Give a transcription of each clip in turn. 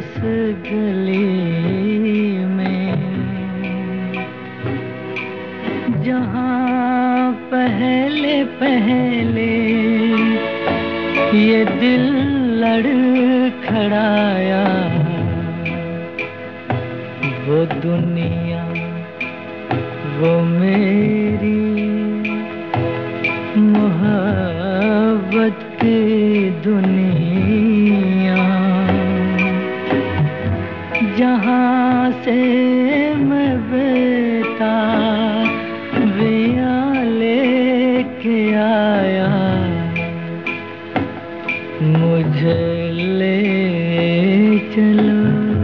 उस गली में जहाँ पहले पहले ये दिल लड़खड़ाया, वो दुनिया वो मेरी मोहब्बत की दुनिया, जहाँ से मैं बेताबियाँ लेके आया, मुझे ले चलो।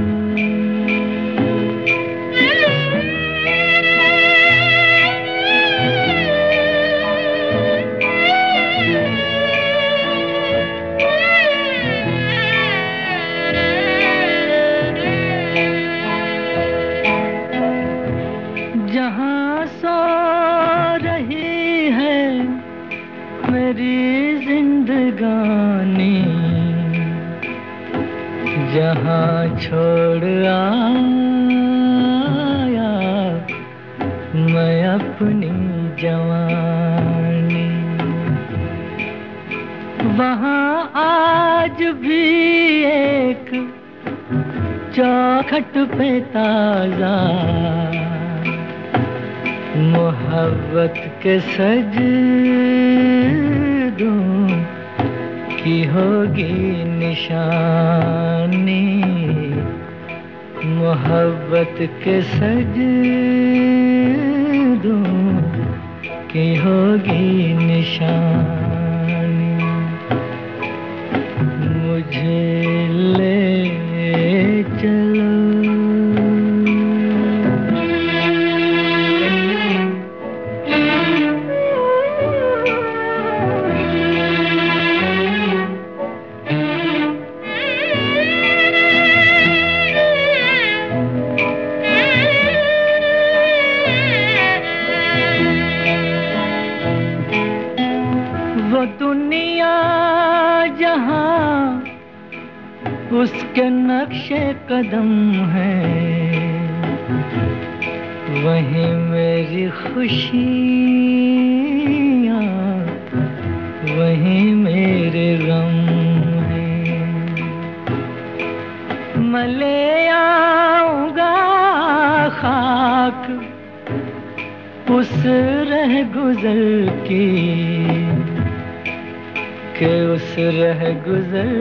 जहाँ सो रही है मेरी जिंदगानी, जहाँ छोड़ आया मैं अपनी जवानी, वहाँ आज भी एक चौखट पे ताजा मोहब्बत के सजदों की होगी निशानी, मोहब्बत के सजदों की होगी निशानी, मुझे ले चलो। वो दुनिया जहाँ उसके नक्शे कदम है, वहीं मेरी खुशियाँ वहीं मेरे गम हैं। मैं ले आऊँगा खाक उस रह गुजर की, के उस रह गुजर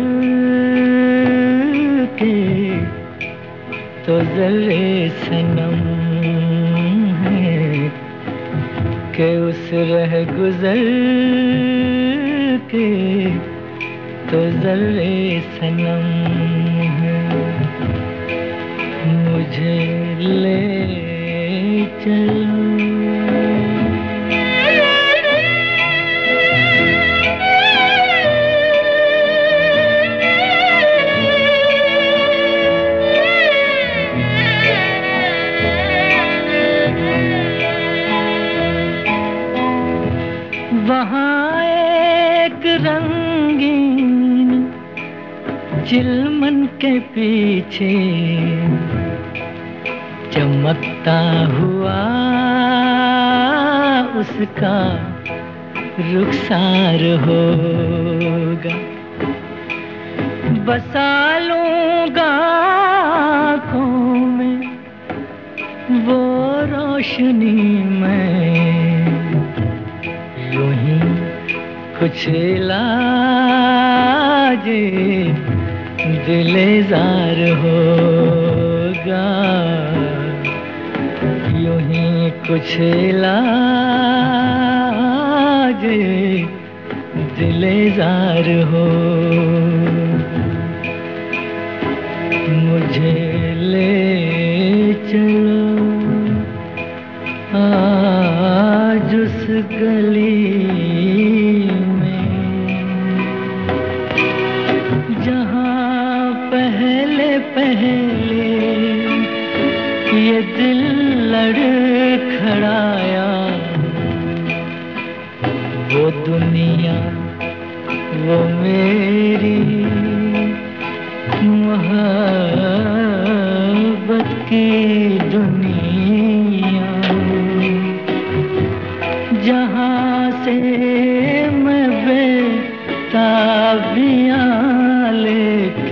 के तो ज़र्रे सनम है, के उस रह गुजर के तो ज़र्रे सनम है, मुझे ले चलो। वहाँ एक रंगीन चिलमन के पीछे चमकता हुआ उसका रुखसार होगा, बसा लूँगा आँखों में वो रोशनी में, यूं ही कुछ इलाज दिलेज़ार होगा, यूं ही कुछ इलाज दिलेज़ार हो, मुझे ले चलो आज उस गली में जहाँ पहले पहले ये दिल लड़खड़ाया, वो दुनिया वो मेरी मोहब्बत की दुनिया, जहाँ से मैं बेताबियाँ लेके